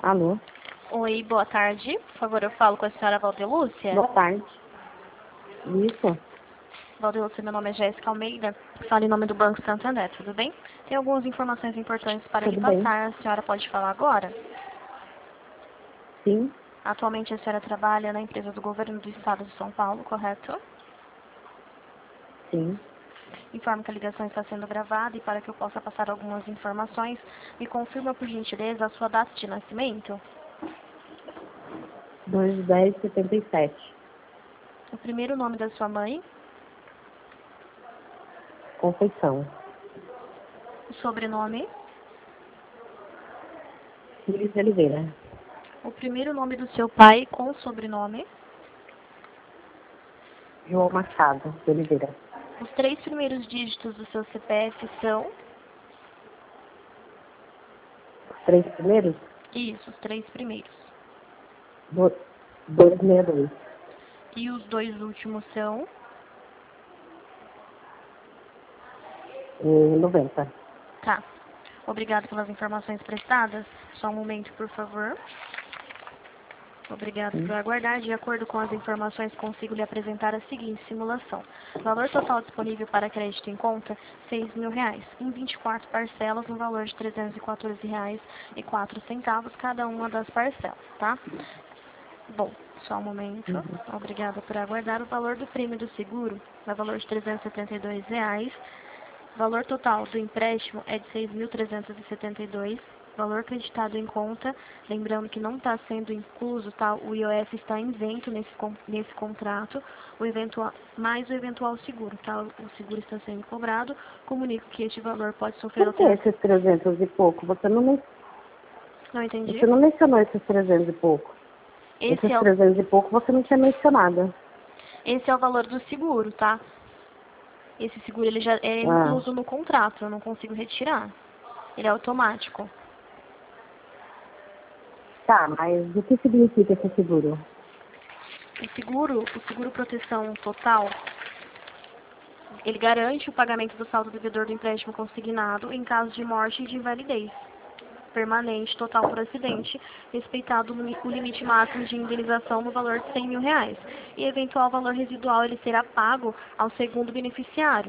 Alô? Oi, boa tarde. Por favor, eu falo com a senhora Valdelúcia. Boa tarde. Isso? Valdelúcia, meu nome é Jéssica Almeida. Falo em nome do Banco Santander, tudo bem? Tem algumas informações importantes para lhe Tudo bem? passar. A senhora pode falar agora? Sim? Atualmente a senhora trabalha na empresa do governo do estado de São Paulo, correto? Sim. Informo que a ligação está sendo gravada e para que eu possa passar algumas informações, me confirma por gentileza a sua data de nascimento. 2/10/77. O primeiro nome da sua mãe, Conceição. o sobrenome, Luiz de Oliveira. o primeiro nome do seu pai com o sobrenome, João Machado de Oliveira. os 3 primeiros dígitos do seu CPF são... Os 3 primeiros? Isso, os 3 primeiros. 262. E os 2 últimos são... 90. Tá. Obrigado pelas informações prestadas. Só um momento, por favor. Obrigado por aguardar. De acordo com as informações, consigo lhe apresentar a seguinte simulação. Valor total disponível para crédito em conta, R$6.000, em 24 parcelas, no valor de R$314,04, cada uma das parcelas, tá? Bom, só um momento. Obrigada por aguardar. O valor do prêmio do seguro é valor de R$372. Valor total do empréstimo é de R$6.372. Valor acreditado em conta, lembrando que não está sendo incluso, tá? O IOF está isento nesse contrato, mais o eventual seguro, tá? O seguro está sendo cobrado. Comunico que este valor pode sofrer Por que alteração. esses 300 e pouco? Não entendi? Você não mencionou esses 300 e pouco. Esse Esses é, 300 e pouco você não tinha mencionado. esse é o valor do seguro, tá? Esse seguro ele já é Ah, incluso no contrato, eu não consigo retirar. Ele é automático. tá, mas o que significa esse seguro? O seguro proteção total, ele garante o pagamento do saldo devedor do empréstimo consignado em caso de morte e de invalidez permanente total por acidente, respeitado o limite máximo de indenização no valor de R$100.000. E eventual valor residual ele será pago ao segundo beneficiário.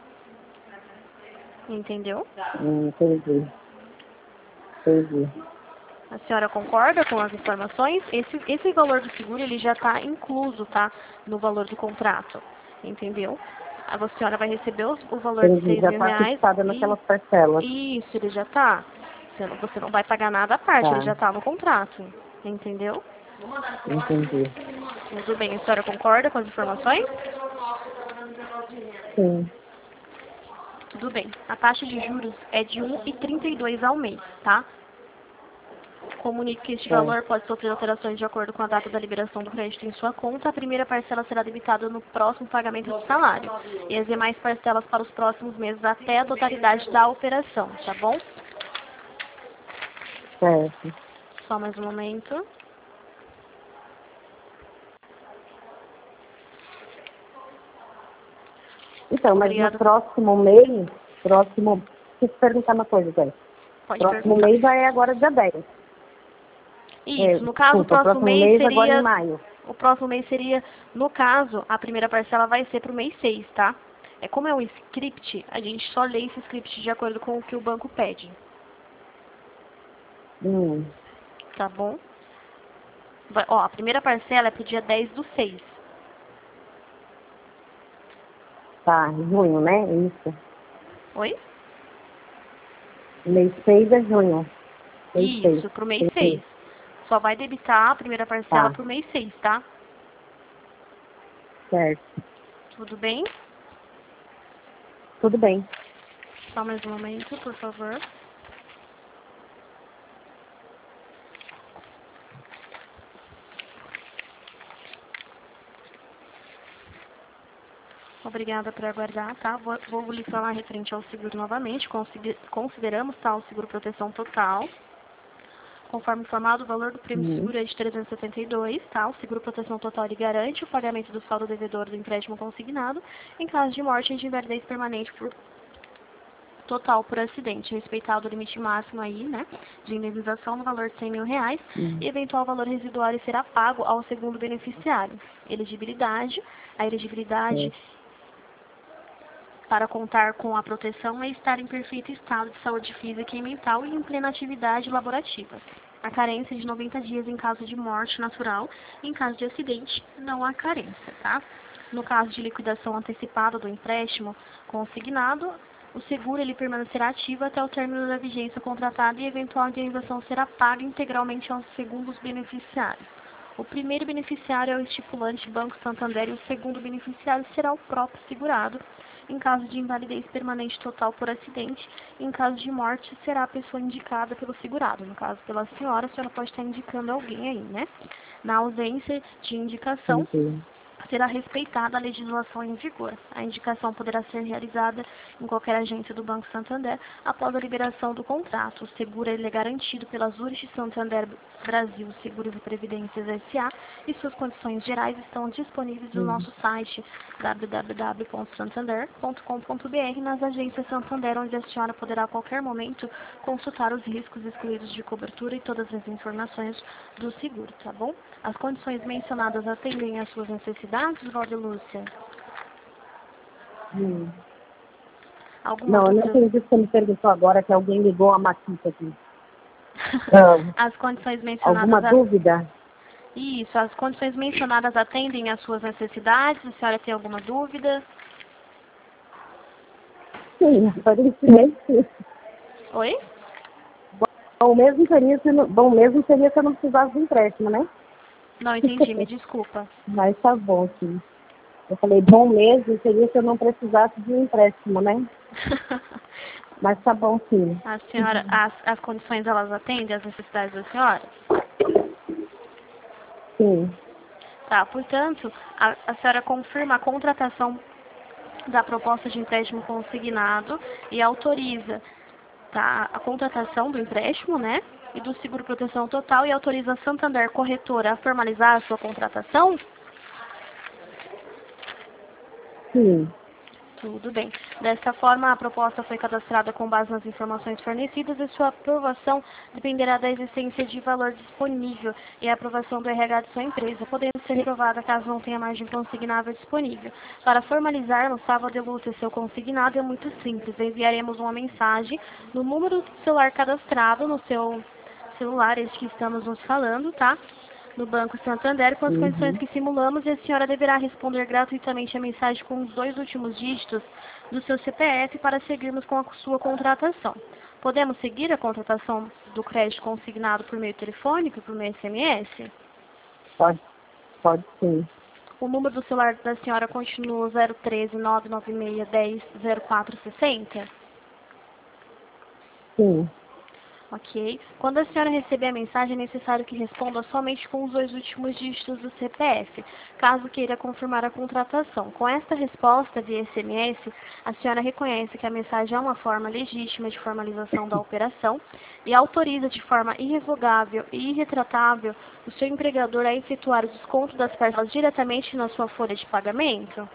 Entendeu? Entendi. Entendi. A senhora concorda com as informações? Esse valor do seguro ele já está incluso, tá? No valor do contrato. Entendeu? A senhora vai receber o valor de Entendi. seis Já mil está reais fixada naquelas parcelas. isso, ele já está. Você não vai pagar nada à parte, ele Tá. já está no contrato. Entendeu? Entendi. Tudo bem, a senhora concorda com as informações? Sim. Tudo bem. A taxa de juros é de 1,32 ao mês, tá? Comunique que este É. valor pode sofrer alterações de acordo com a data da liberação do crédito em sua conta. A primeira parcela será debitada no próximo pagamento do salário e as demais parcelas para os próximos meses até a totalidade da operação, tá bom? Certo. Só mais um momento. Então, mas no Obrigada. próximo mês, deixa eu te perguntar uma coisa, Zé. Pode Próximo perguntar. mês já é agora dia 10. Isso, no caso, Desculpa, próximo mês agora em maio. o próximo mês seria, no caso, a primeira parcela vai ser para o mês 6, tá? É como é um script, a gente só lê esse script de acordo com o que o banco pede, Hum, tá bom? Ó, a primeira parcela é pro dia 10/6. tá, junho, né? Isso. Oi? Mês 6 é junho. Mês 6. Isso, pro mês 6. Só vai debitar a primeira parcela Tá, pro mês 6, tá? certo. Tudo bem? Tudo bem. Só mais um momento, por favor. Obrigada por aguardar, tá? Vou lhe falar referente ao seguro novamente. Consideramos, tá, o seguro proteção total. Conforme informado, o valor do prêmio de Uhum. seguro é de 372, tá? O seguro proteção total ele garante o pagamento do saldo devedor do empréstimo consignado em caso de morte e de invalidez permanente total por acidente, respeitado o limite máximo aí, né, de indenização no valor de R$100.000, e eventual valor residuário será pago ao segundo beneficiário. Elegibilidade. A elegibilidade para contar com a proteção é estar em perfeito estado de saúde física e mental e em plena atividade laborativa. A carência de 90 dias em caso de morte natural, em caso de acidente, não há carência, tá? No caso de liquidação antecipada do empréstimo consignado, o seguro ele permanecerá ativo até o término da vigência contratada e eventual indenização será paga integralmente aos segundos beneficiários. O primeiro beneficiário é o estipulante Banco Santander e o segundo beneficiário será o próprio segurado. Em caso de invalidez permanente total por acidente, em caso de morte, será a pessoa indicada pelo segurado. No caso, pela senhora, a senhora pode estar indicando alguém aí, né? Na ausência de indicação, será respeitada a legislação em vigor. A indicação poderá ser realizada em qualquer agência do Banco Santander após a liberação do contrato. O seguro ele é garantido pela Zurich Santander Brasil Seguros e Previdências S.A. e suas condições gerais estão disponíveis no nosso site www.santander.com.br nas agências Santander, onde a senhora poderá a qualquer momento consultar os riscos excluídos de cobertura e todas as informações do seguro, tá bom? As condições mencionadas atendem às suas necessidades, Valdelúcia? Alguma Não, eu não outra? entendi o que você me perguntou agora, que alguém ligou a matita aqui. As condições mencionadas... Alguma dúvida? Isso, as condições mencionadas atendem às suas necessidades? A senhora tem alguma dúvida? Sim, aparentemente sim. Oi? Bom mesmo seria se eu não precisasse de empréstimo, né? Não entendi, me desculpa. Mas tá bom, sim. Eu falei, bom mesmo seria se eu não precisasse de um empréstimo, né? Mas tá bom, sim. A senhora, as condições elas atendem às necessidades da senhora? Sim. Tá, portanto, a senhora confirma a contratação da proposta de empréstimo consignado e autoriza, tá, a contratação do empréstimo, né, e do seguro proteção total e autoriza a Santander Corretora a formalizar a sua contratação? Sim. Tudo bem. Dessa forma, a proposta foi cadastrada com base nas informações fornecidas e sua aprovação dependerá da existência de valor disponível e a aprovação do RH de sua empresa, podendo ser reprovada caso não tenha margem consignável disponível. Para formalizarmos, salvo de luta seu consignado, é muito simples. Enviaremos uma mensagem no número do celular cadastrado no seu celular, este que estamos nos falando, tá? No Banco Santander, com as condições que simulamos, e a senhora deverá responder gratuitamente a mensagem com os 2 últimos dígitos do seu CPF para seguirmos com a sua contratação. Podemos seguir a contratação do crédito consignado por meio telefônico, por meio SMS? Pode sim. O número do celular da senhora continua 013 996 10 0460? Sim. Ok. Quando a senhora receber a mensagem, é necessário que responda somente com os 2 últimos dígitos do CPF, caso queira confirmar a contratação. Com esta resposta via SMS, a senhora reconhece que a mensagem é uma forma legítima de formalização da operação e autoriza de forma irrevogável e irretratável o seu empregador a efetuar o desconto das parcelas diretamente na sua folha de pagamento?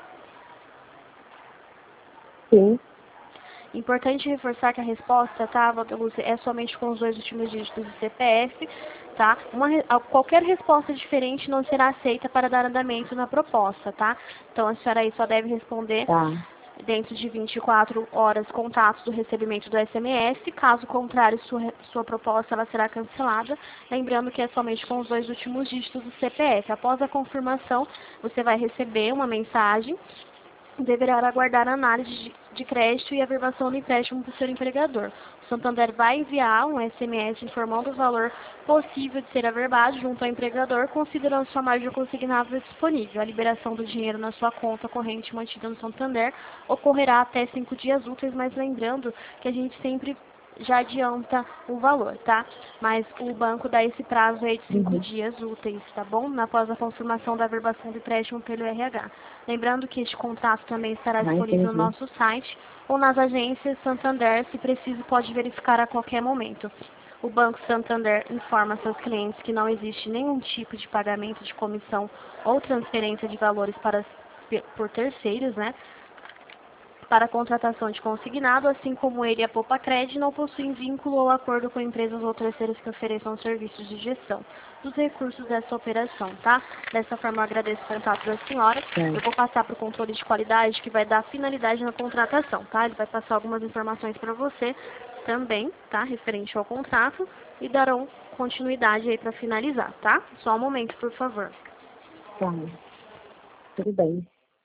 Sim. Importante reforçar que a resposta, tá, Lúcia, é somente com os 2 últimos dígitos do CPF, tá? Qualquer resposta diferente não será aceita para dar andamento na proposta, tá? Então, a senhora aí só deve responder dentro de 24 horas contatos do recebimento do SMS. Caso contrário, sua proposta ela será cancelada. Lembrando que é somente com os 2 últimos dígitos do CPF. Após a confirmação, você vai receber uma mensagem. Deverá aguardar a análise de crédito e a averbação do empréstimo para o seu empregador. O Santander vai enviar um SMS informando o valor possível de ser averbado junto ao empregador, considerando sua margem consignável disponível. A liberação do dinheiro na sua conta corrente mantida no Santander ocorrerá até 5 dias úteis, mas lembrando que a gente sempre já adianta o valor, tá? Mas o banco dá esse prazo aí de 5 dias úteis, tá bom? Após a confirmação da averbação do empréstimo pelo RH. Lembrando que este contrato também estará disponível no nosso site ou nas agências Santander, se preciso pode verificar a qualquer momento. O Banco Santander informa seus clientes que não existe nenhum tipo de pagamento de comissão ou transferência de valores por terceiros, né? para a contratação de consignado, assim como ele e a Popacred não possuem vínculo ou acordo com empresas ou terceiros que ofereçam serviços de gestão dos recursos dessa operação, tá? Dessa forma, eu agradeço o contato da senhora. Eu vou passar para o controle de qualidade, que vai dar finalidade na contratação, tá? Ele vai passar algumas informações para você também, tá? Referente ao contrato, e darão continuidade aí para finalizar, tá? Só um momento, por favor. Tá. Tudo bem.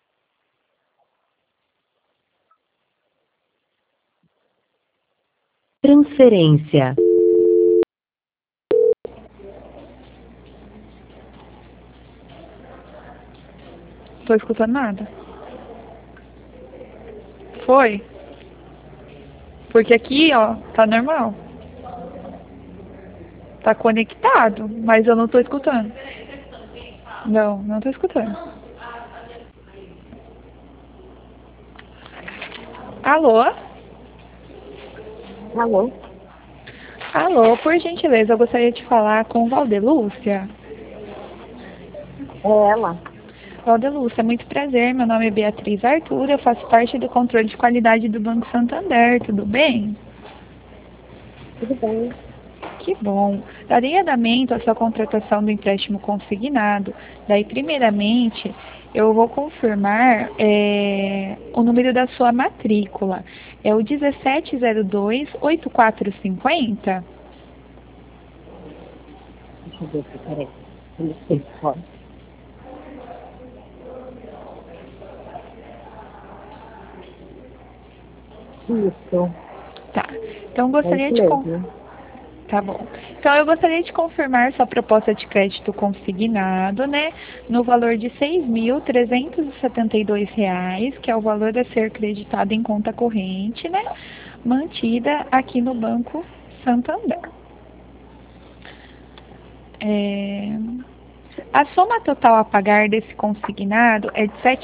Transferência. Tô escutando nada. Foi? Porque aqui, ó, tá normal. Tá conectado, mas eu não tô escutando. Não tô escutando. Alô? Alô? Alô, por gentileza, eu gostaria de falar com Valdelúcia. É ela. Valdelúcia, muito prazer. Meu nome é Beatriz Arthur, eu faço parte do controle de qualidade do Banco Santander, tudo bem? Tudo bem. Que bom. Darei andamento à sua contratação do empréstimo consignado. Daí, primeiramente, eu vou confirmar o número da sua matrícula. É o 1702-8450? Deixa eu ver aqui, peraí. Eu não sei, pode. Isso. Tá. Então, É gostaria isso de... mesmo. Tá bom. Então, eu gostaria de confirmar sua proposta de crédito consignado, né? No valor de R$ 6.372, que é o valor a ser creditado em conta corrente, né? Mantida aqui no Banco Santander. A soma total a pagar desse consignado é de R$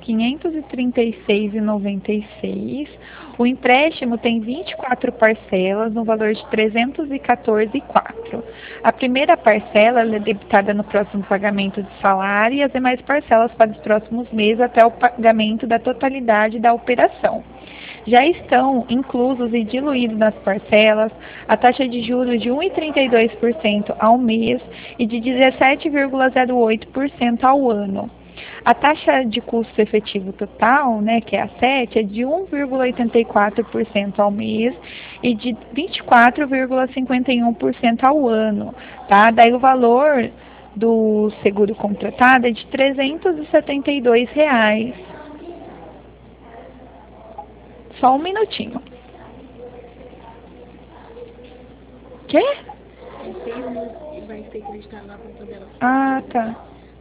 7.536,96. O empréstimo tem 24 parcelas, no valor de R$ 314,04. A primeira parcela é debitada no próximo pagamento de salário e as demais parcelas para os próximos meses até o pagamento da totalidade da operação. Já estão inclusos e diluídos nas parcelas a taxa de juros de 1,32% ao mês e de 17,08% ao ano. A taxa de custo efetivo total, né, que é a 7, é de 1,84% ao mês e de 24,51% ao ano, tá? Daí o valor do seguro contratado é de R$ 372. Só um minutinho. Quê? Ah, tá.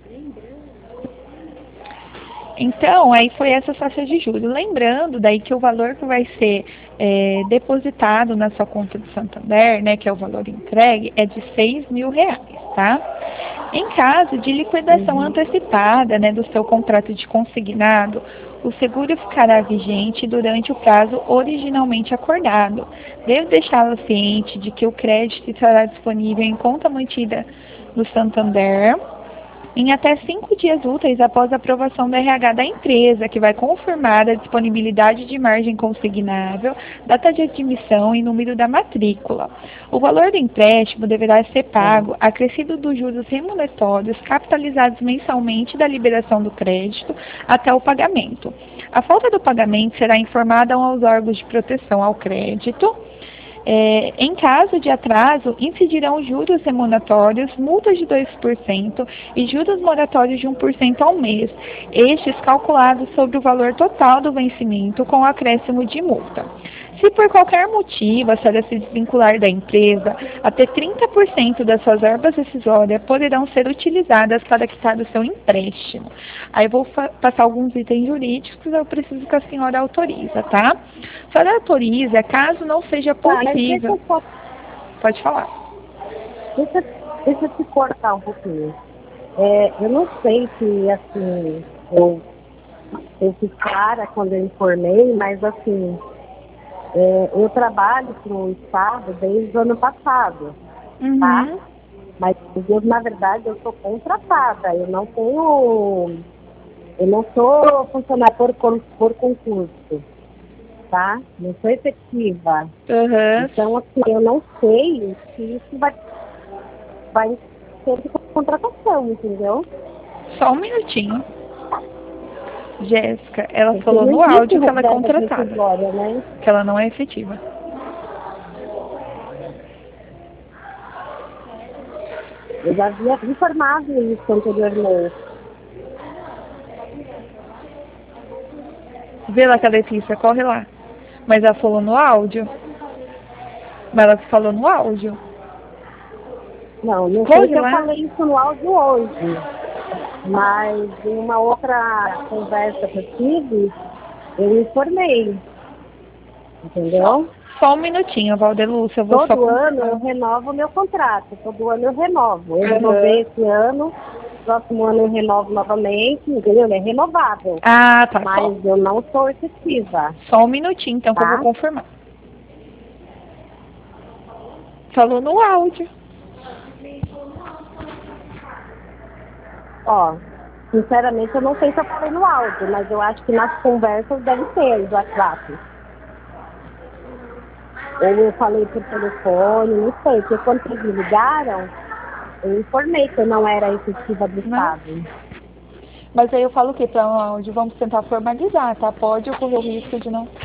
Então, aí foi essa taxa de juros. Lembrando daí que o valor que vai ser depositado na sua conta do Santander, né, que é o valor entregue, é de R$ 6.000, tá? Em caso de liquidação antecipada, né, do seu contrato de consignado, o seguro ficará vigente durante o prazo originalmente acordado. Devo deixá-la ciente de que o crédito estará disponível em conta mantida no Santander em até 5 dias úteis após a aprovação do RH da empresa, que vai confirmar a disponibilidade de margem consignável, data de admissão e número da matrícula. O valor do empréstimo deverá ser pago acrescido dos juros remuneratórios capitalizados mensalmente da liberação do crédito até o pagamento. A falta do pagamento será informada aos órgãos de proteção ao crédito. Em caso de atraso, incidirão juros remuneratórios, multas de 2% e juros moratórios de 1% ao mês, estes calculados sobre o valor total do vencimento com acréscimo de multa. Se por qualquer motivo a senhora se desvincular da empresa, até 30% das suas verbas rescisórias poderão ser utilizadas para quitar o seu empréstimo. Aí eu vou passar alguns itens jurídicos que eu preciso que a senhora autoriza, tá? A senhora autoriza, caso não seja possível... Pode falar. Deixa eu te cortar um pouquinho. Eu não sei se, assim, eu fui clara quando eu informei, mas, assim, eu trabalho para o Estado desde o ano passado, tá? Mas, na verdade, eu sou contratada, eu não sou funcionária por concurso. tá? Não sou efetiva. Aham. Então, assim, eu não sei se isso vai ser de contratação, entendeu? Só um minutinho. Jéssica, ela Porque falou não no existe áudio que ela é verba contratada, rescisória, né? que ela não é efetiva. Eu já havia informado isso anteriormente. Vê lá que a Letícia, corre lá. Mas ela falou no áudio. Mas ela falou no áudio. Não sei Corre se eu lá. falei isso no áudio hoje, mas em uma outra conversa que eu tive, eu informei, entendeu? Só um minutinho, Valdelúcia, eu vou só Todo ano confirmar. eu renovo o meu contrato, todo ano eu renovo. Eu Uhum. renovei esse ano, próximo ano eu renovo novamente, entendeu? Ele é renovável, Ah, tá. mas eu não sou efetiva, Só um minutinho, então, que eu tá? vou confirmar. Falou no áudio. Ó, sinceramente eu não sei se eu falei no áudio, mas eu acho que nas conversas deve ter do WhatsApp. Ou eu falei por telefone, não sei, porque quando eles me ligaram, eu informei que eu não era efetiva do Não. Estado. Mas aí eu falo o quê para um áudio? Vamos tentar formalizar, tá? Pode ocorrer o risco de não...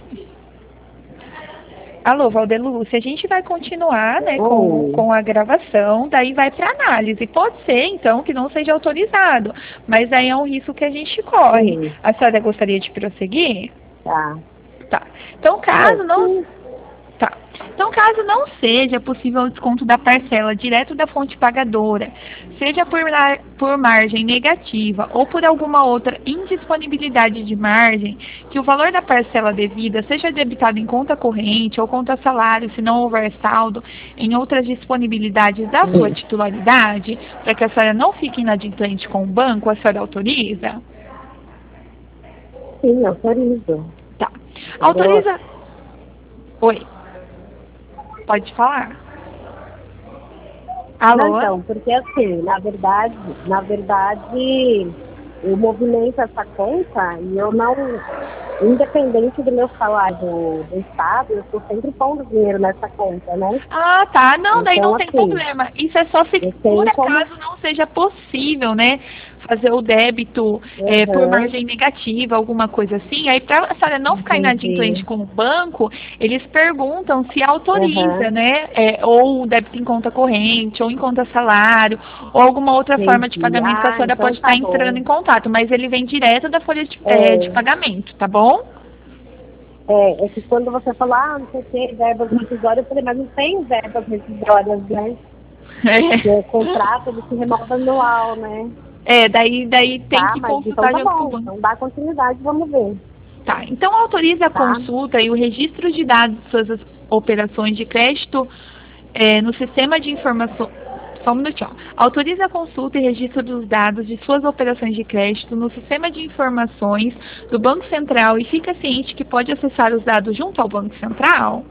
Alô, Valdelúcia, a gente vai continuar, né, com a gravação, daí vai para análise. Pode ser, então, que não seja autorizado, mas aí é um risco que a gente corre. Sim. A senhora gostaria de prosseguir? Tá. Tá. Então, caso não... Sim. Tá. Então, caso não seja possível o desconto da parcela direto da fonte pagadora, seja por margem negativa ou por alguma outra indisponibilidade de margem, que o valor da parcela devida seja debitado em conta corrente ou conta salário, se não houver saldo em outras disponibilidades da sua titularidade, para que a senhora não fique inadimplente com o banco, a senhora autoriza? Sim, autorizo. Tá. Autoriza... Oi. Pode falar. Alô? Não, então, porque assim, na verdade, eu movimento essa conta e eu não, independente do meu salário do Estado, eu estou sempre pondo dinheiro nessa conta, né? Ah, tá. Não, daí Então, não tem assim, problema. Isso é só se por acaso não seja possível, né? Fazer o débito por margem negativa, alguma coisa assim. Aí, para a senhora não ficar inadimplente com o banco, eles perguntam se autoriza, né? Ou débito em conta corrente, ou em conta salário, ou alguma outra forma de pagamento que a senhora então pode estar entrando em contato. Mas ele vem direto da folha de pagamento, tá bom? É que quando você fala, não sei o que, verbas rescisórias, eu falei, mas não tem verbas rescisórias, né? Porque o contrato ele se renova anual, né? Daí tem que consultar então tá bom, com o banco. então dá continuidade, vamos ver. Tá, então autoriza a consulta e o registro de dados de suas operações de crédito no sistema de informação. Só um minutinho. Autoriza a consulta e registro dos dados de suas operações de crédito no sistema de informações do Banco Central e fica ciente que pode acessar os dados junto ao Banco Central?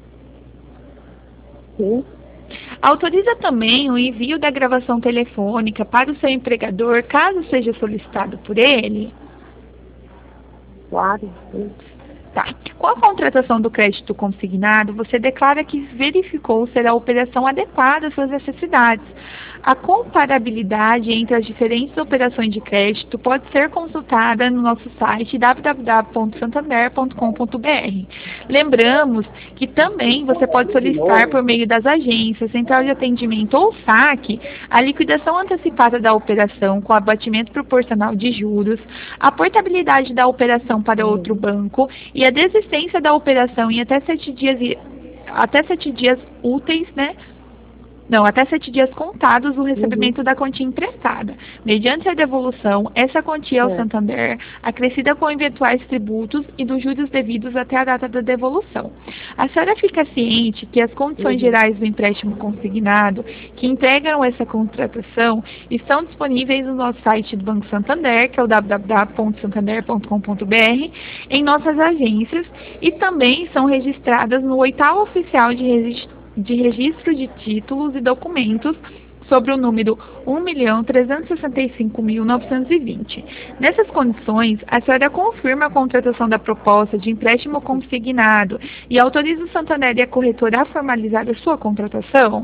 Sim. Autoriza também o envio da gravação telefônica para o seu empregador, caso seja solicitado por ele? Claro, sim. Tá. Com a contratação do crédito consignado, você declara que verificou ser a operação adequada às suas necessidades. A comparabilidade entre as diferentes operações de crédito pode ser consultada no nosso site www.santander.com.br. Lembramos que também você pode solicitar por meio das agências, central de atendimento ou saque, a liquidação antecipada da operação com abatimento proporcional de juros, a portabilidade da operação para outro banco e a desistência da operação em até 7 dias úteis, né? Não, até 7 dias contados o recebimento da quantia emprestada. Mediante a devolução, essa quantia ao Santander, acrescida com eventuais tributos e dos juros devidos até a data da devolução. A senhora fica ciente que as condições gerais do empréstimo consignado, que integram essa contratação, estão disponíveis no nosso site do Banco Santander, que é o www.santander.com.br, em nossas agências, e também são registradas no 8º Oficial de Registro de Títulos e Documentos sobre o número 1.365.920. Nessas condições, a senhora confirma a contratação da proposta de empréstimo consignado e autoriza o Santander e a corretora a formalizar a sua contratação?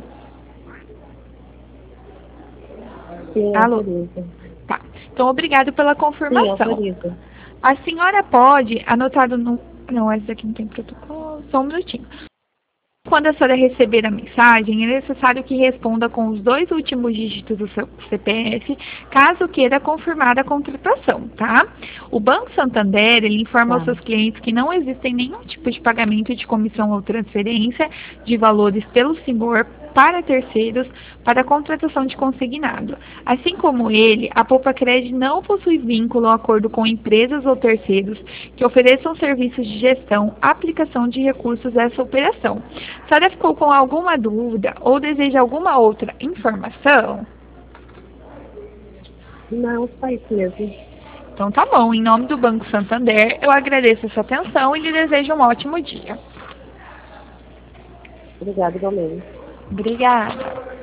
Sim, Alô? autoriza. Tá. Então, obrigado pela Sim, confirmação. autoriza. A senhora pode, anotado no... Não, essa aqui não tem protocolo, só um minutinho. Quando a senhora receber a mensagem, é necessário que responda com os 2 últimos dígitos do seu CPF, caso queira confirmar a contratação, tá? O Banco Santander, ele informa aos seus clientes que não existem nenhum tipo de pagamento de comissão ou transferência de valores pelo senhor para terceiros para a contratação de consignado. Assim como ele, a Poupa-Cred não possui vínculo ou acordo com empresas ou terceiros que ofereçam serviços de gestão, aplicação de recursos dessa operação. A senhora ficou com alguma dúvida ou deseja alguma outra informação? Não, só isso mesmo. Então tá bom, em nome do Banco Santander, eu agradeço a sua atenção e lhe desejo um ótimo dia. Obrigada, igualmente. Obrigada.